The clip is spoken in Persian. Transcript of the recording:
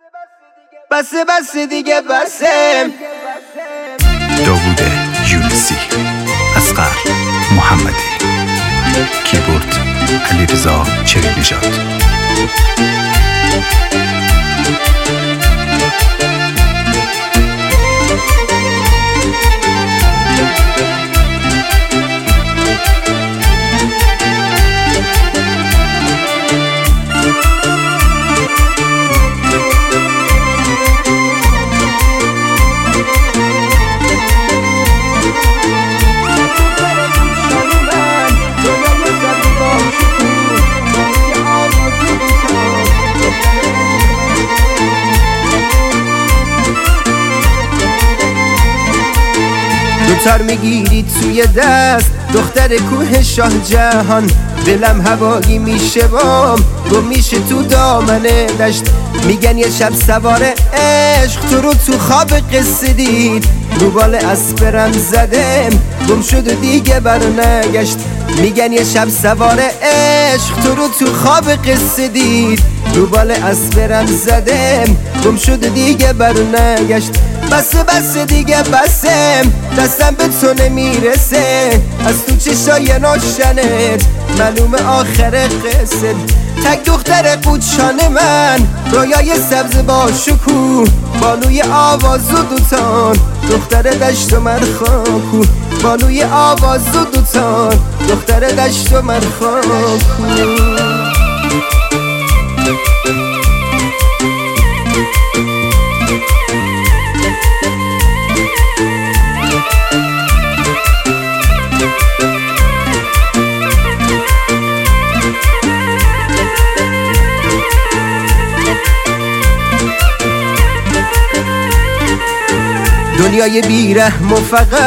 بسه دیگه بسه. داوود یونسی، اصغر محمدی، کیبورد علیرضا چریک‌نژاد. دوتر میگیری توی دست دختر کوه شاه جهان، دلم هوایی میشه بام گم میشه تو دامن دشت. میگن یه شب سوار عشق تو خواب قصه دید، رو بال اسبرم زدم گم شد و دیگه بر نگشت. میگن یه شب سوار عشق تو خواب قصه دید، رو بال اسبرم زدم گم شد و دیگه بر نگشت. بسه دیگه بسه، دستم به تو نمیرسه، از تو چشای ناشنت معلوم آخر قصه. تک دختر قوچان من، رویای سبز با شکوه، بانوی آواز و دوتان دختر دشت و مرخاکو، بانوی آواز و دوتان دختر دشت و مرخاکو. دنیای بیرحم و فقط